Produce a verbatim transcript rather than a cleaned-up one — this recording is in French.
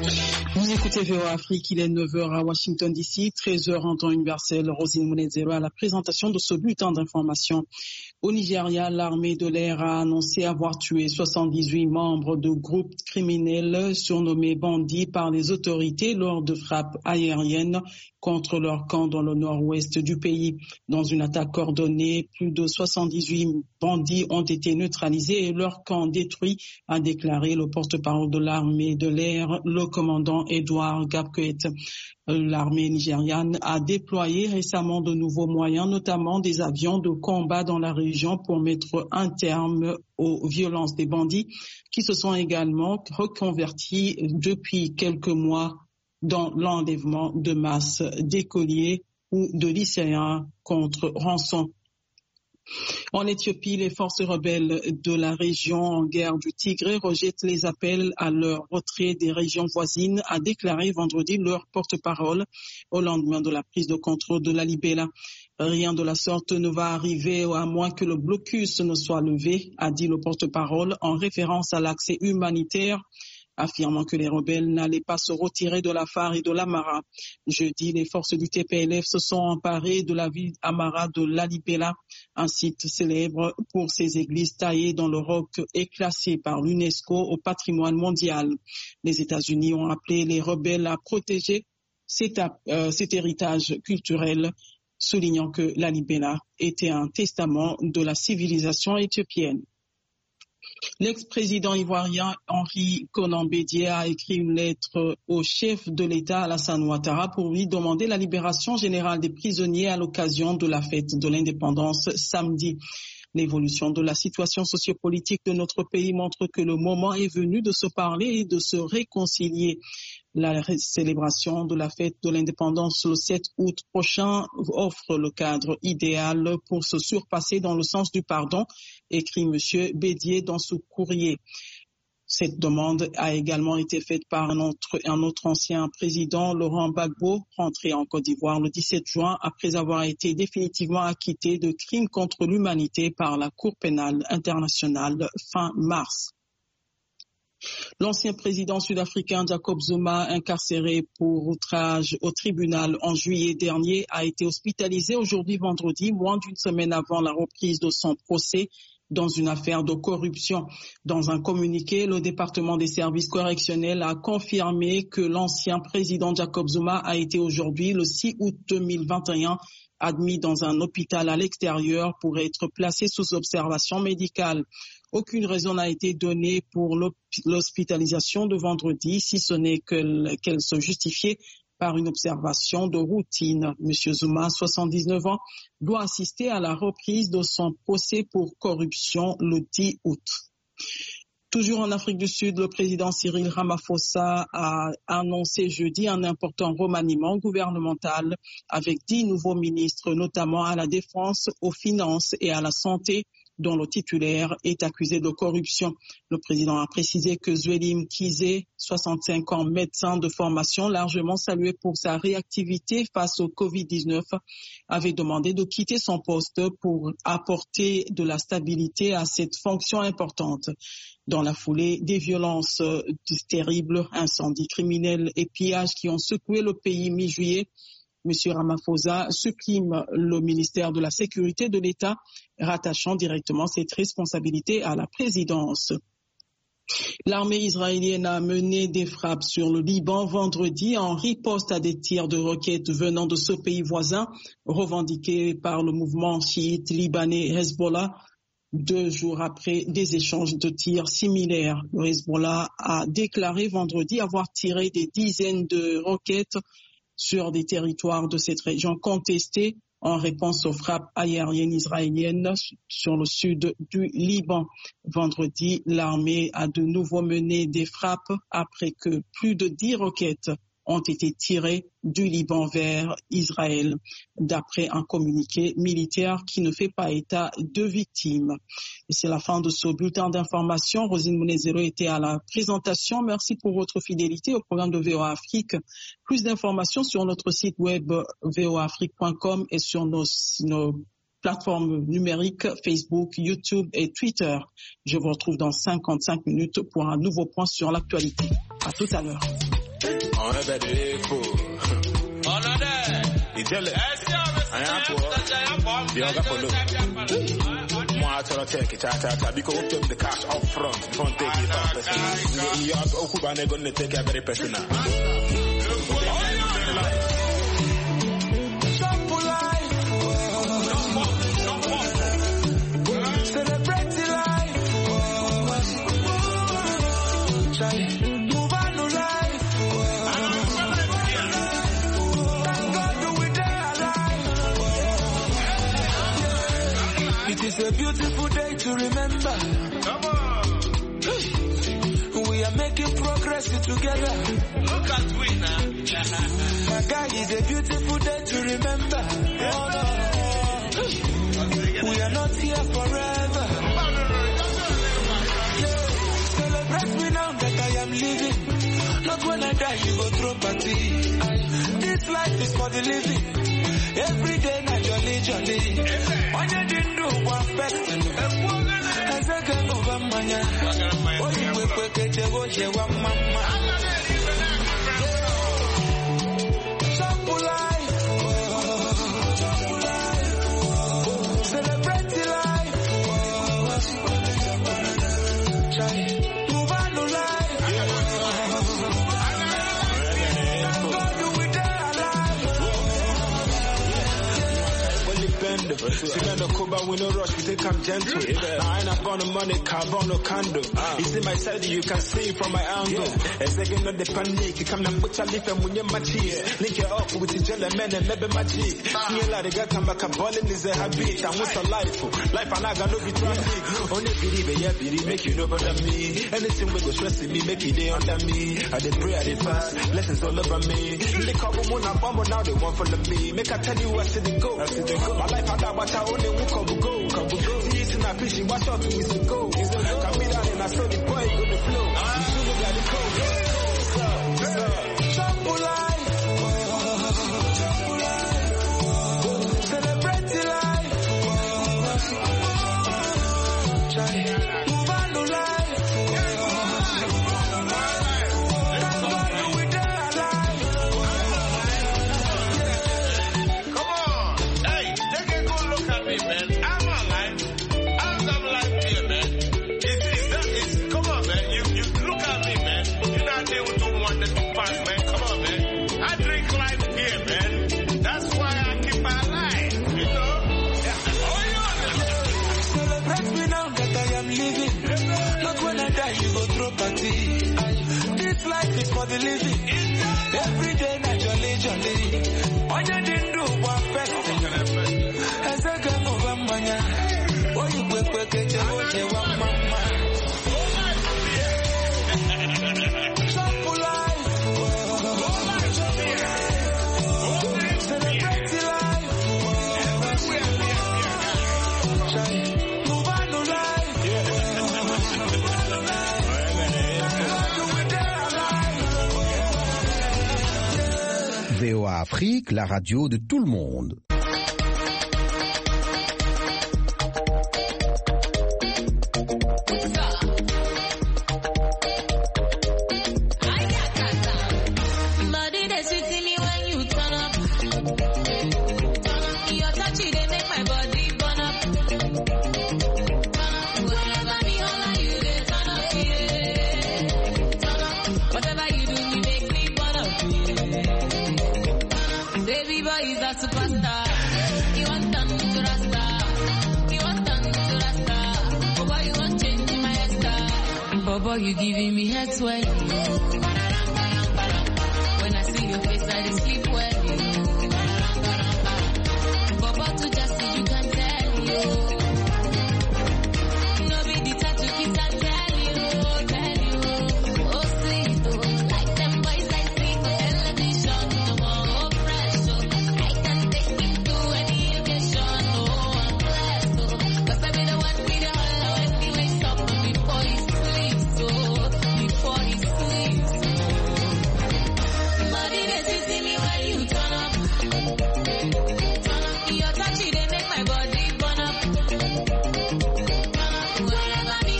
Vous écoutez V O A Afrique, il est neuf heures à Washington D C, treize heures en temps universel. Rosine Mounezero à la présentation de ce bulletin d'information. Au Nigeria, l'armée de l'air a annoncé avoir tué soixante-dix-huit membres de groupes criminels surnommés bandits par les autorités lors de frappes aériennes contre leur camp dans le nord-ouest du pays. Dans une attaque coordonnée, plus de soixante-dix-huit bandits ont été neutralisés et leur camp détruit, a déclaré le porte-parole de l'armée de l'air, le commandant Edward Gabkwet. L'armée nigériane a déployé récemment de nouveaux moyens, notamment des avions de combat dans la région pour mettre un terme aux violences des bandits qui se sont également reconvertis depuis quelques mois dans l'enlèvement de masse d'écoliers ou de lycéens contre rançon. En Éthiopie, les forces rebelles de la région en guerre du Tigré rejettent les appels à leur retrait des régions voisines, a déclaré vendredi leur porte-parole au lendemain de la prise de contrôle de la Libella. Rien de la sorte ne va arriver à moins que le blocus ne soit levé, a dit le porte-parole en référence à l'accès humanitaire, affirmant que les rebelles n'allaient pas se retirer de l'Afar et de l'Amara. Jeudi, les forces du T P L F se sont emparées de la ville Amara de Lalibela, un site célèbre pour ses églises taillées dans le roc et classé par l'UNESCO au patrimoine mondial. Les États-Unis ont appelé les rebelles à protéger cet, euh, cet héritage culturel, soulignant que Lalibela était un testament de la civilisation éthiopienne. L'ex-président ivoirien Henri Konan Bédié a écrit une lettre au chef de l'État Alassane Ouattara pour lui demander la libération générale des prisonniers à l'occasion de la fête de l'indépendance samedi. L'évolution de la situation sociopolitique de notre pays montre que le moment est venu de se parler et de se réconcilier. La célébration de la fête de l'indépendance le sept août prochain offre le cadre idéal pour se surpasser dans le sens du pardon, écrit M. Bédié dans ce courrier. Cette demande a également été faite par un autre, un autre ancien président, Laurent Gbagbo, rentré en Côte d'Ivoire le dix-sept juin après avoir été définitivement acquitté de crimes contre l'humanité par la Cour pénale internationale fin mars. L'ancien président sud-africain Jacob Zuma, incarcéré pour outrage au tribunal en juillet dernier, a été hospitalisé aujourd'hui vendredi, moins d'une semaine avant la reprise de son procès dans une affaire de corruption. Dans un communiqué, le département des services correctionnels a confirmé que l'ancien président Jacob Zuma a été aujourd'hui, le six août deux mille vingt et un, admis dans un hôpital à l'extérieur pour être placé sous observation médicale. Aucune raison n'a été donnée pour l'hospitalisation de vendredi, si ce n'est qu'elle se justifiait par une observation de routine. Monsieur Zuma, soixante-dix-neuf ans, doit assister à la reprise de son procès pour corruption le dix août. Toujours en Afrique du Sud, le président Cyril Ramaphosa a annoncé jeudi un important remaniement gouvernemental avec dix nouveaux ministres, notamment à la défense, aux finances et à la santé, dont le titulaire est accusé de corruption. Le président a précisé que Zweli Mkhize, soixante-cinq ans, médecin de formation, largement salué pour sa réactivité face au covid dix-neuf, avait demandé de quitter son poste pour apporter de la stabilité à cette fonction importante. Dans la foulée des violences terribles, incendies criminels et pillages qui ont secoué le pays mi-juillet, M. Ramaphosa supprime le ministère de la Sécurité de l'État, rattachant directement cette responsabilité à la présidence. L'armée israélienne a mené des frappes sur le Liban vendredi en riposte à des tirs de roquettes venant de ce pays voisin, revendiqués par le mouvement chiite libanais Hezbollah, deux jours après des échanges de tirs similaires. Le Hezbollah a déclaré vendredi avoir tiré des dizaines de roquettes sur des territoires de cette région contestée en réponse aux frappes aériennes israéliennes sur le sud du Liban. Vendredi, l'armée a de nouveau mené des frappes après que plus de dix roquettes ont été tirées du Liban vers Israël, d'après un communiqué militaire qui ne fait pas état de victimes. Et c'est la fin de ce bulletin d'information. Rosine Mounezero était à la présentation. Merci pour votre fidélité au programme de V O A Afrique. Plus d'informations sur notre site web v o a afrique point com et sur nos, nos plateformes numériques Facebook, YouTube et Twitter. Je vous retrouve dans cinquante-cinq minutes pour un nouveau point sur l'actualité. À tout à l'heure. on a better fool. On a day. It's a little. I am for the other follow. More to take it out because we took the cash up front. Don't take it off. You have Okubane going to take a very personal. It's a beautiful day to remember. Come on. We are making progress together. Look at we now. My guy, it's a beautiful day to remember. Oh, no. We are not here forever. Yeah. Celebrate me now that I am living. Not when I die, you go throw party. This life is for the living. Every day, not jolly, jolly. When you didn't do one person, I said, go over mania. Oh, you will quick it, you go, you want mama. Sample life. Celebrate the life. Move on to life. See me no Cuba, we no rush, we think I'm gentle. Now I ain't up on the money, carve on no candle. You see my side, you can see from my angle. A second of the panic, you come and put your lip and when you're my cheese. Link it up with the jelly man and maybe my cheek. See a lot of guys come back, a balling is a habit. And what's a life? Life and I got no be traffic. Only believe it, yeah, believe, make you know better me. Anything we go stressing me, make it day under me. I did pray, I did fast, lessons all over me. They couple moon, I'm bomb, now they want follow me. Make I tell you where to go. My life I got but I only walk up go, come go. See it's in a fish, watch out to is a go. Come me down and I saw the boy go the flow. You soon got the code. Sample life. Celebrate the life. Move on to life. This life is for the living. Every day, naturally, jolly. When you didn't do one person, as I come over, mania. Oh, you quick, quick, get your own, you want mama. Sample life. Celebrate the life. Move on to life. V O A Afrique, la radio de tout le monde. Superstar, you want them to rasta, you want them to rasta. Boy, you want change my style. Boy, you giving me head sweat.